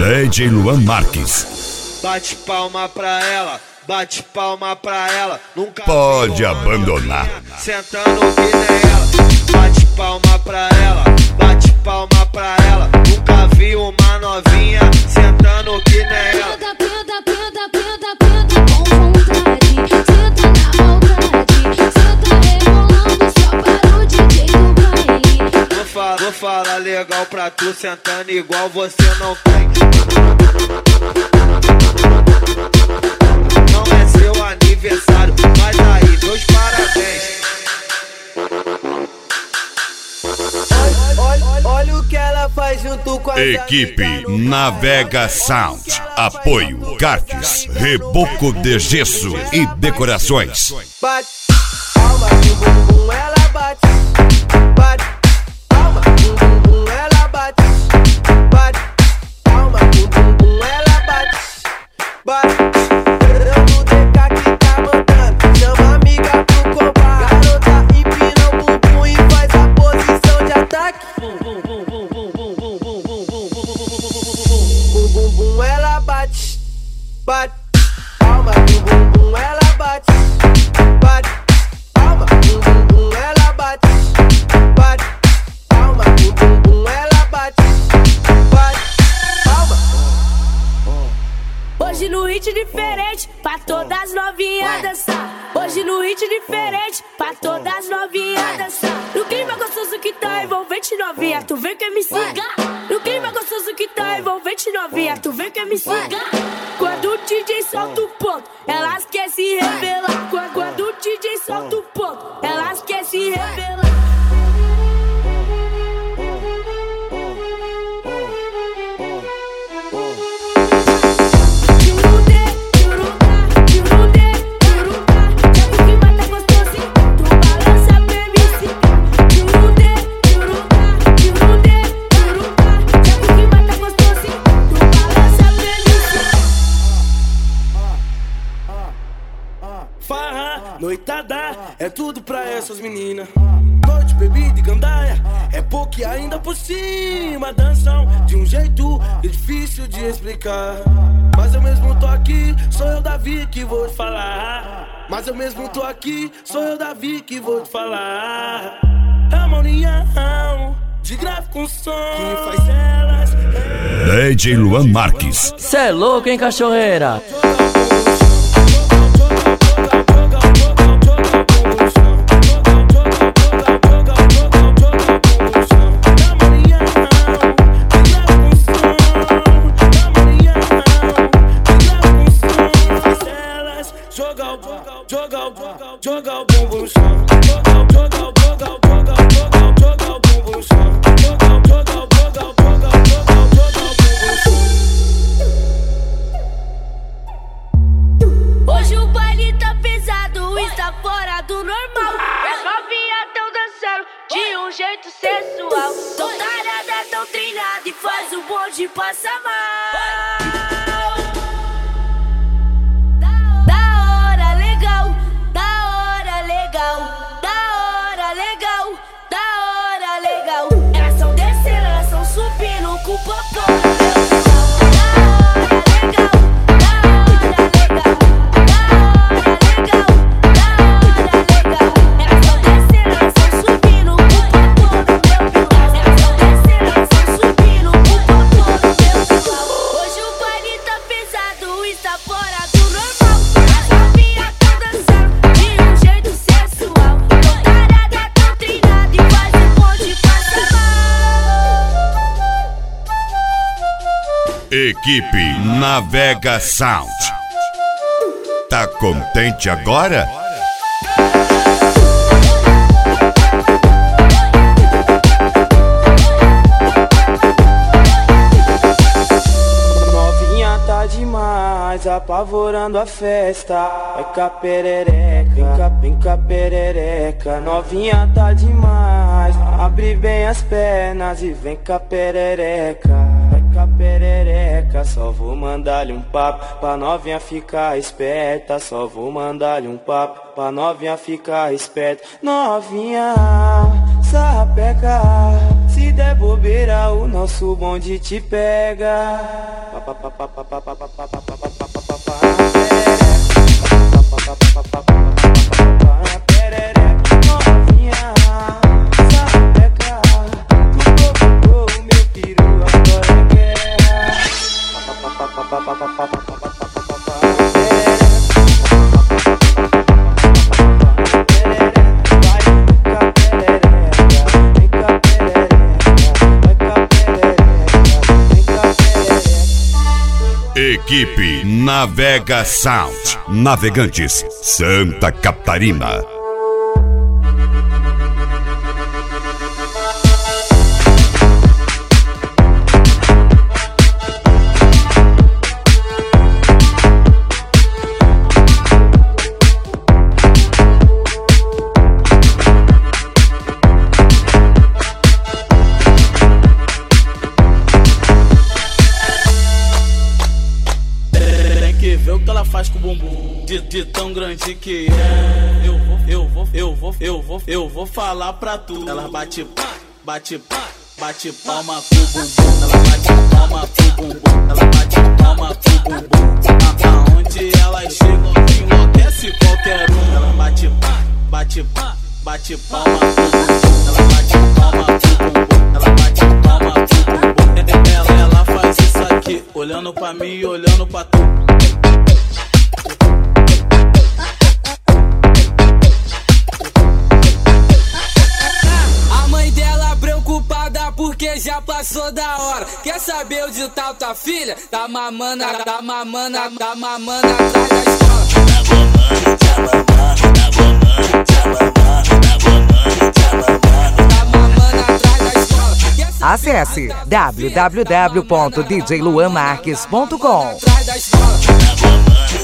DJ Luan Marques. Bate palma pra ela, bate palma pra ela. Nunca pode abandonar. Sentando que nem ela. Bate palma pra ela, bate palma pra ela. Nunca vi uma novinha sentando que nem ela. Vou falar legal pra tu, sentando igual você não tem. Não é seu aniversário, mas aí, meus parabéns. Olha o que ela faz junto com a Equipe Navega Sound. Apoio Cartes, Reboco de Gesso e Decorações. Bate palma no bumbum, ela bate. Bate palma no bumbum, ela bate. Bate palma no bumbum, ela bate. Bate. Dando DK que tá mandando. Chama amiga pro combate. Garota empina o bumbum e faz a posição de ataque. Bum bumbum, ela bate. Bate palma no bumbum, ela bate. Bate palma no bumbum, ela bate. Bate palma no bumbum, ela bate. Bate palma. Hoje no hit diferente, pra todas as novinhas dançar. Hoje no hit diferente, pra todas as novinhas dançar. No clima gostoso que tá envolvente novinha, tu vem que me siga. No clima gostoso que tá envolvente novinha, tu vem que me siga. Quando o DJ solta o ponto, elas querem se revelar. Quando o DJ solta o ponto, elas querem se revelar. Noitada é tudo pra essas meninas. Noite, bebida e gandaia, é pouco ainda por cima. Dançam de um jeito difícil de explicar. Mas eu mesmo tô aqui, sou eu, Davi, que vou te falar. Mas eu mesmo tô aqui, sou eu, Davi, que vou te falar. É uma união de grave com som que faz elas. DJ Luan Marques. Cê é louco, hein, cachorreira? Joga o bumbum no chão. Hoje o baile tá pesado, está fora do normal. As novinhas tão dançando de um jeito sensual. Tão tarada, tão treinada e faz o bonde passar mal. Elas são descendo, elas são subindo com o popô. Equipe Navega Sound. Tá contente agora? Novinha tá demais, apavorando a festa. Vai cá perereca, vem cá perereca. Novinha tá demais, abre bem as pernas e vem cá perereca. Perereca, só vou mandar-lhe um papo pra novinha ficar esperta. Só vou mandar-lhe um papo pra novinha ficar esperta. Novinha, sapeca, se se der bobeira, o nosso bonde te pega. Novinha, sapeca, tu o meu piru, agora é guerra. Equipe Navega Sound. Navegantes, Santa Catarina. Vê o que ela faz com o bumbum de tão grande que é. Eu vou falar pra tu. Ela bate palma com o bumbum. Ela bate palma com o bumbum. Ela bate palma com o bumbum. Aonde ela chega enlouquece qualquer um. Ela bate palma com o bumbum. Ela bate palma com o bumbum. Ela bate palma com o bumbum. Ela faz isso aqui, olhando pra mim e olhando pra tu. Porque já passou da hora. Quer saber onde tá tua filha? Tá mamando atrás da escola. Tá mamando atrás da escola. Acesse www.djluanmarques.com. Atrás da escola.